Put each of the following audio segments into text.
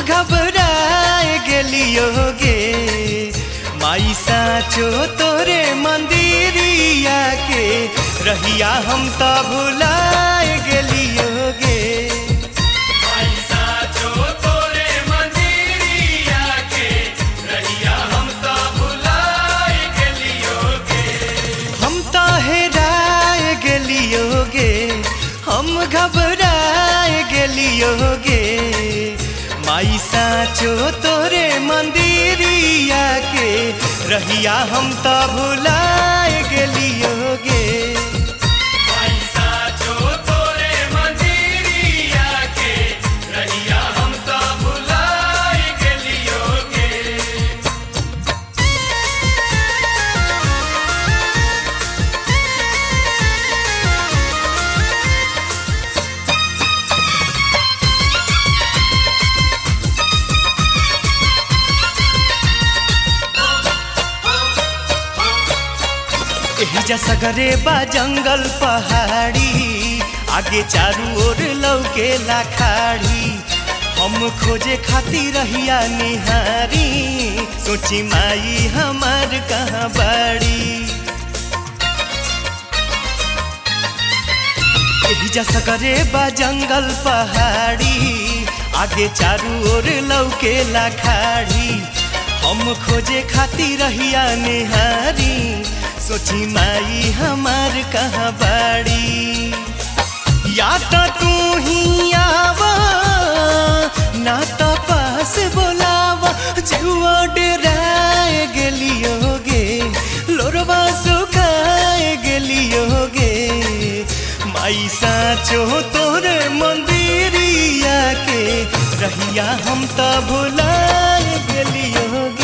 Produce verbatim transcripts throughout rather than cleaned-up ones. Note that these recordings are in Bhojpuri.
घबराए गेलियोगे माई साचो तोरे मंदिरिया के रहिया हम तो भुलाए गेलियोगे। माई साचो तोरे मंदिरिया के रहिया हम तो भुलाए गेलियोगे। हम तो हेराए गेलियोगे हम घबराए गेलियोगे माई साचो तोरे मंदिरिया के रहिया हम तो भुलाए गेलियोगे। माई साचो तोरे मंदिरिया के रहिया हम तो भुलाए गेलियोगे। एहिजा सगरे बा जंगल पहाड़ी आगे चारू ओर लौकेला खाड़ी हम खोजे खातिर रहिया निहारी सोची माई हमार कहाँ बाड़ी। एहिजा सगरे बा जंगल पहाड़ी आगे चारू ओर लौकेला खाड़ी हम खोजे खातिर रहिया निहारी सोची माई हमार कहाँ बाड़ी। या तो तू ही आवा ना तो पास बोलावा जुआ डराए गेलियोगे लोरवा सुखाए गेलियोगे माई साचो तोरे मंदिरिया के रहिया हम तो भुलाए गेलियोगे।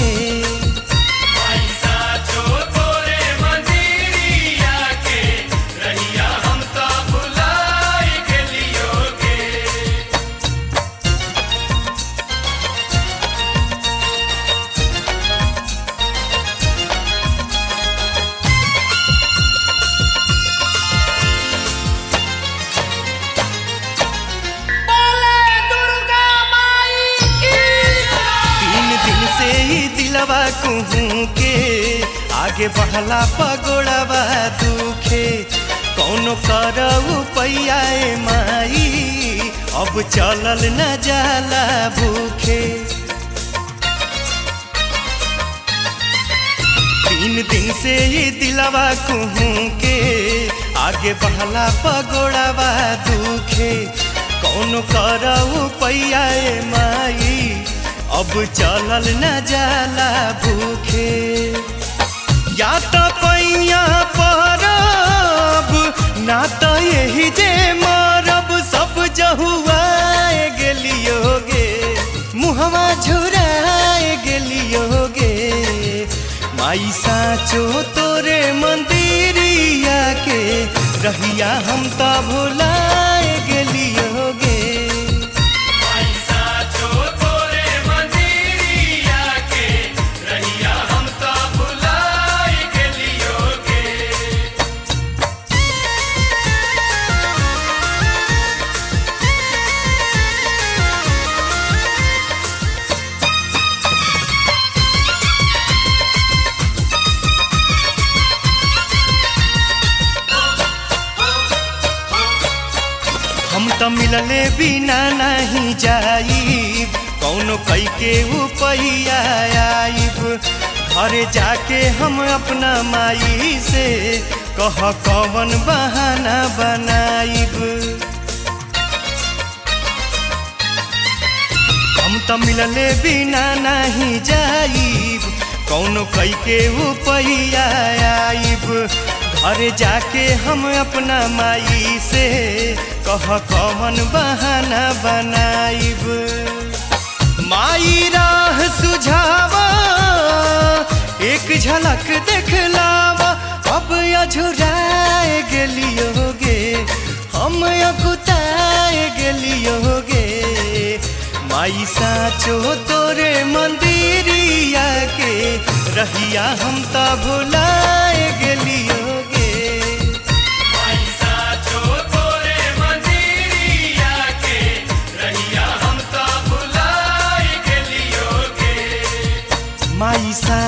दिलवा कुहू के आगे बढ़ला पगोड़वा दुखे कौनो करऊ पैयाए माई अब चलल न जाला भूखे। तीन दिन से ही दिलवा कुहू के आगे बढ़ला पगोड़वा दुखे कौनो करऊ पैयाए माई अब चलल न जाला भूखे। या तो पैया परब ना तो यही जे मरब सब जहुआए गेलियोगे मुहवा झुराए गेलियोगे माई साचो तोरे मंदिरिया के रहिया हम तो भुलाए गेलियोगे। हम तो मिलले बिना नहीं जाइब कौनो कई के उपैया आइब घरे जाके हम अपना माई से कह कौन बहाना बनाइब। हम तो मिलले बिना नहीं जाइब कौनो कई के उपैया आइब घरे जाके हम अपना माई से कह कौन बहाना बनाइब। माई राह सुझावा एक झलक देखलावा अब अझुराए गेलियोगे हम अकुताए गेलियोगे माई साचो तोरे मंदिरिया के रहिया हम तो भुलाए गेलियोगे। तोरे मंदिरिया के रहिया हम तो भुलाए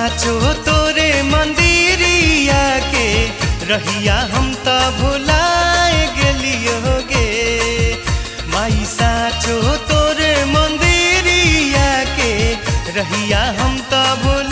साचो तोरे मंदिरिया के रहिया हम तो भुलाए गेलियो गे। माई साचो तोरे मंदिरिया के रहिया हम तो भुला